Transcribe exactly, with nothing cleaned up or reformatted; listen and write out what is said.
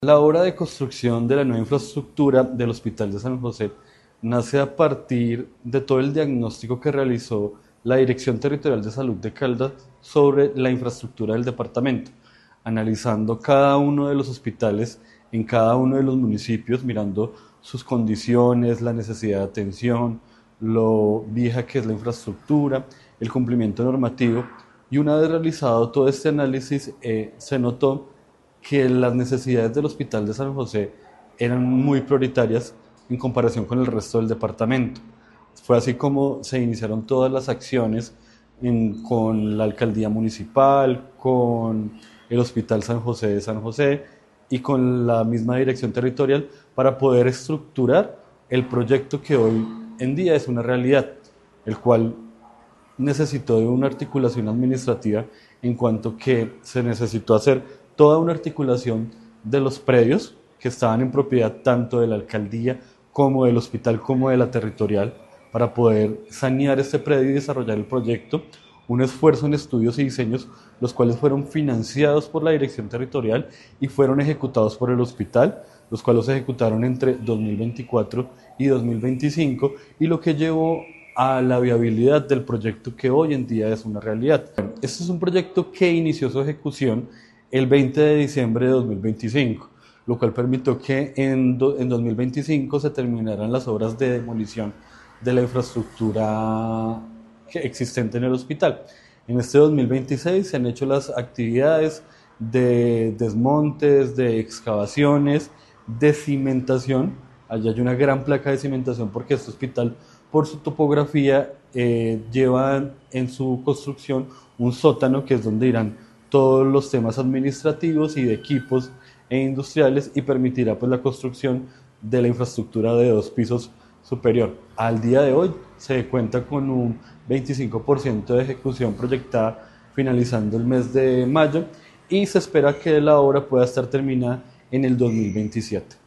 La obra de construcción de la nueva infraestructura del Hospital de San José nace a partir de todo el diagnóstico que realizó la Dirección Territorial de Salud de Caldas sobre la infraestructura del departamento, analizando cada uno de los hospitales en cada uno de los municipios, mirando sus condiciones, la necesidad de atención, lo vieja que es la infraestructura, el cumplimiento normativo, y una vez realizado todo este análisis eh, se notó que las necesidades del Hospital de San José eran muy prioritarias en comparación con el resto del departamento. Fue así como se iniciaron todas las acciones en, con la alcaldía municipal, con el Hospital San José de San José y con la misma dirección territorial para poder estructurar el proyecto que hoy en día es una realidad, el cual necesitó de una articulación administrativa en cuanto que se necesitó hacer toda una articulación de los predios que estaban en propiedad tanto de la alcaldía como del hospital como de la territorial para poder sanear este predio y desarrollar el proyecto, un esfuerzo en estudios y diseños los cuales fueron financiados por la dirección territorial y fueron ejecutados por el hospital, los cuales se ejecutaron entre dos mil veinticuatro y dos mil veinticinco y lo que llevó a la viabilidad del proyecto que hoy en día es una realidad. Este es un proyecto que inició su ejecución el veinte de diciembre de dos mil veinticinco, lo cual permitió que en, do, en dos mil veinticinco se terminaran las obras de demolición de la infraestructura que, existente en el hospital. En este dos mil veintiséis se han hecho las actividades de desmontes, de excavaciones, de cimentación. Allá hay una gran placa de cimentación porque este hospital, por su topografía, eh, lleva en su construcción un sótano que es donde irán todos los temas administrativos y de equipos e industriales y permitirá pues la construcción de la infraestructura de dos pisos superior. Al día de hoy se cuenta con un veinticinco por ciento de ejecución proyectada finalizando el mes de mayo y se espera que la obra pueda estar terminada en el dos mil veintisiete.